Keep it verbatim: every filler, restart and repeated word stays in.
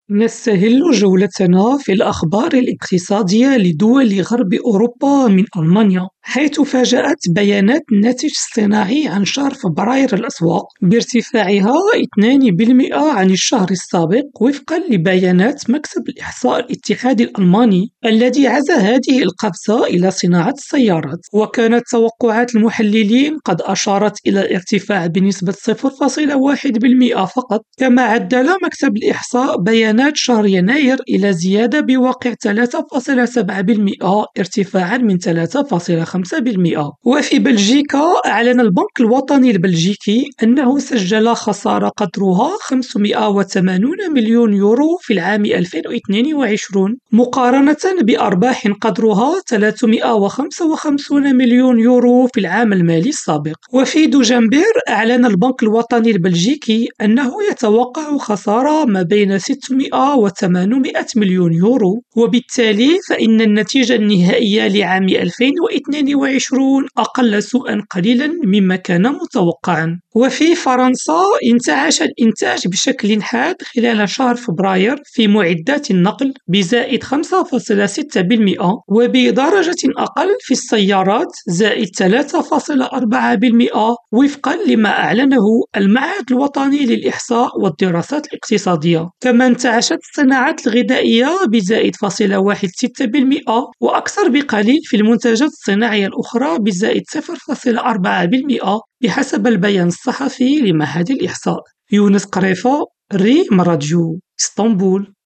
نستهل جولتنا في الأخبار الاقتصادية لدول غرب أوروبا من ألمانيا، حيث فاجأت بيانات الناتج الصناعي عن شهر فبراير الأسواق بارتفاعها اثنان بالمئة عن الشهر السابق، وفقا لبيانات مكتب الإحصاء الاتحادي الألماني الذي عزا هذه القفزة إلى صناعة السيارات. وكانت توقعات المحللين قد أشارت إلى الارتفاع بنسبة صفر فاصلة واحد بالمئة فقط. كما عدل مكتب الإحصاء بيانات شهر يناير إلى زيادة بواقع ثلاثة فاصلة سبعة بالمئة ارتفاعا من ثلاثة فاصلة خمسة بالمئة. وفي بلجيكا أعلن البنك الوطني البلجيكي أنه سجل خسارة قدرها خمسمئة وثمانون مليون يورو في العام ألفين واثنين وعشرين، مقارنة بأرباح قدرها ثلاثمئة وخمسة وخمسين مليون يورو في العام المالي السابق. وفي دجنبر أعلن البنك الوطني البلجيكي أنه يتوقع خسارة ما بين ستمئة وثمانمئة مليون يورو، وبالتالي فإن النتيجة النهائية لعام ألفين واثنين وعشرين أقل سوءا قليلا مما كان متوقعا. وفي فرنسا انتعش الإنتاج بشكل حاد خلال شهر فبراير في معدات النقل بزائد خمسة فاصلة ستة بالمئة، وبدرجة أقل في السيارات زائد ثلاثة فاصلة أربعة بالمئة، وفقا لما أعلنه المعهد الوطني للإحصاء والدراسات الاقتصادية. كما انتعشت الصناعات الغذائية بزائد فاصلة واحد ستة بالمئة، وأكثر بقليل في المنتجات الصناعية الأخرى بزائد صفر فاصلة أربعة بالمئة بحسب البيان الصحفي لمعهد الإحصاء. يونس قريفة، ريم راديو، اسطنبول.